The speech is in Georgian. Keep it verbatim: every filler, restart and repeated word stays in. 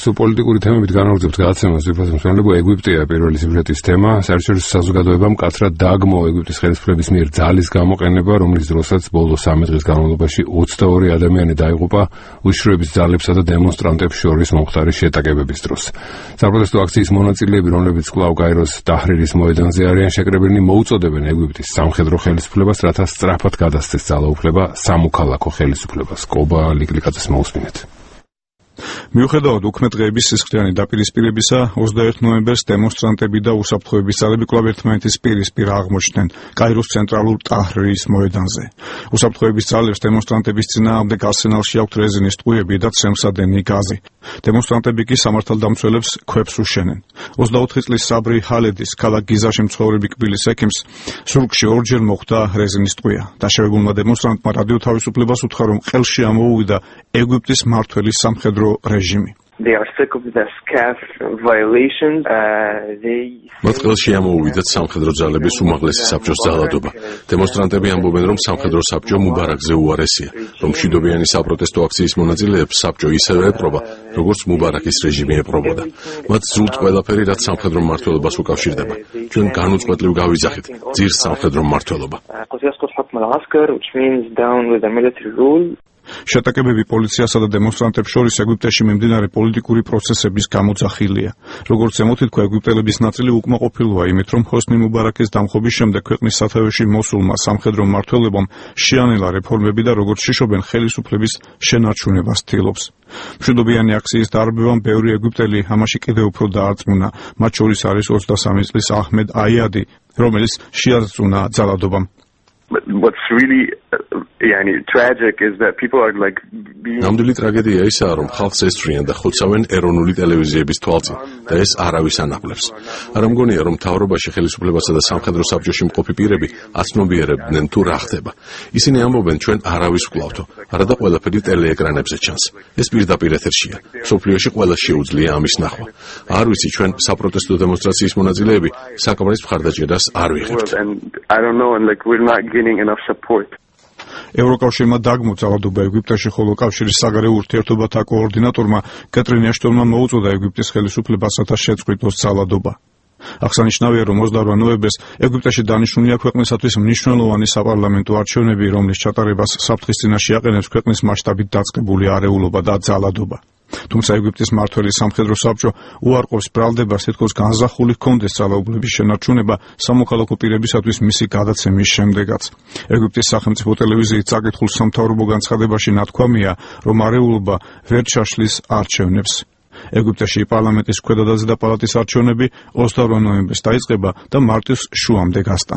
პოლიტიკური თემებით განაგრძობთ გადაცემას, ვიფას მსმენელებო, ეგვიპტეა პირველი სიუჟეტის თემა. საერთაშორისო საზოგადოებამ მკაცრად დააგმო ეგვიპტის ხელისუფლების მიერ ძალის გამოყენება, რომლის დროსაც ბოლო სამი დღის განმავლობაში ოცდაორი ადამიანი დაიღუპა უშიშროების ძალებსა და დემონსტრანტებს შორის მომხდარი შეტაკებების დროს. საპროტესტო აქციის მონაწილეები, რომლებიც კვლავ კაიროს დაჰრირის მოედანზე არიან შეკრებილნი, მოუწოდებენ ეგვიპტის სამხედრო ხელისუფლებას, რათა სწრაფად გადასცეს ძალაუფლება სამოქალაქო ხელისუფლებას. კობა ლიკლიკაძეს მოусმინეთ. მიუხედავად უქმე დღეების სისხლიანი დაპირისპირებისა, ოცდაერთი ნოემბერს დემონსტრანტები და უსაფრთხოების ძალები კვლავ ერთმანეთის პირისპირ აღმოჩნდნენ კაიროს ცენტრალურ ტაჰრირის მოედანზე. უსაფრთხოების ძალებს დემონსტრანტების წინააღმდეგ არსენალში აქვთ რეზინის ტყუები და ცემსადენი გაზი. დემონსტრანტები კი სამართალდამცველებს ქვებს უშენენ. ოცდაოთხი წლის საბრი ჰალედის ქალაქ გიზაში მცხოვრები კბილის ექიმს სრუგში ორჯერ მოხვდა რეზინის ტყვია. დაშავებულმა დემონსტრანტმა რადიო თავისუფლებას უთხრა, რომ ყელში ამოუვიდა ეგვიპტის მმართველის სამხედრო რეჟიმი. მათ ყელში ამოუვიდათ სამხედრო ძალების უმაღლესი საბჭოს ძალადობა. დემონსტრანტები ამბობენ, რომ სამხედრო საბჭო მუბარაკზე უარესია, რომ მშვიდობიანი საპროტესტო აქციის მონაწილეებს საბჭო ისევე ეპყრობა, როგორც მუბარაკის რეჟიმი ეპყრობოდა. მათ ზრუნთ ყველაფერი, რაც სამხედრო მმართველობას უკავშირდება. ჩვენ განუწყვეტლივ გავიძახით ძირს სამხედრო მმართველობა. შეტაკებები პოლიციასა და დემონსტრანტებს შორის ეგვიპტეში მიმდინარე პოლიტიკური პროცესების გამოძახილია. როგორც ემოთითქვა, ეგვიპტელების ნაწილი უკმაყოფილოა იმით, რომ ჰოსნი მუბარაკის დამხობის შემდეგ ქვეყნის სათავეში მოსულმა სამხედრო მმართველობამ შეანელა რეფორმები და როგორც შიშობენ ხელისუფლების შენარჩუნებას ცდილობს. მშვიდობიანი აქციის დარბევამ ბევრი ეგვიპტელი ამაში კიდევ უფრო დაარწმუნა. მათ შორის არის ოცდასამი წლის აჰმედ აიადი, რომელიც შეარწმუნა ძალადობამ. What's really yani tragic is that people are like being ნამდვილი ტრაგედია ისაა, რომ ხალხს ესწრიან და ხოცავენ ეროვნული ტელევიზიების თვალწინ და ეს არავის ანაკლებს. არ ამგონია, რომ მთავრობაში ხელისუფლებასა და სამხედრო საბჭოში მყოფი პირები აცნობიერებდნენ თუ რა ხდება. ისინი ამბობენ, ჩვენ არავის ვკლავთო, არადა ყველაფერი ტელეეკრანებზე ჩანს. ეს პირდაპირ ეთერშია. სოფლიოში ყველას შეუძლია ამის ნახვა. არ ვიცი, ჩვენ საპროტესტო დემონსტრაციის მონაწილეები საკმარის მხარდაჭერას არ ვიღებთ. I don't know and like we're not getting enough support. ევროკავშირმა დაგმო ძალადობა ეგვიპტეში, ხოლო კავშირის საგარეო ურთიერთობათა კოორდინატორმა კეტრინ ეშტონმა მოუწოდა ეგვიპტის ხელისუფლებას, რათა შეწყვიტოს ძალადობა. აღსანიშნავია, რომ ოცდაორი ნოემბერს ეგვიპტეში დანიშნულია ქვეყნისათვის მნიშვნელოვანი საპარლამენტო არჩევნები, რომლის ჩატარებას საფრთხის წინაშე აყენებს ქვეყნის მასშტაბით დაწყებული არეულობა და ძალადობა. თუმცა ეგვიპტის მმართველი სამხედრო საბჭო უარყოფს ბრალდებას, თითქოს განზახული ჰქონდეს ძალაუფლების შენარჩუნება სამოქალაქო პირებისათვის მისი გადაცემის შემდეგაც. ეგვიპტის სახელმწიფო ტელევიზიის წაკითხულ სამთავრობო განცხადებაში ნათქვამია, რომ არეულობა ვერ ჩაშლის არჩევნებს. ეგვიპტეში პარლამენტის ქვედა და ზედა პალატის არჩევნები ოცდაორი ნოემბერს დაიწყება და მარტის შუამდე გასტანს.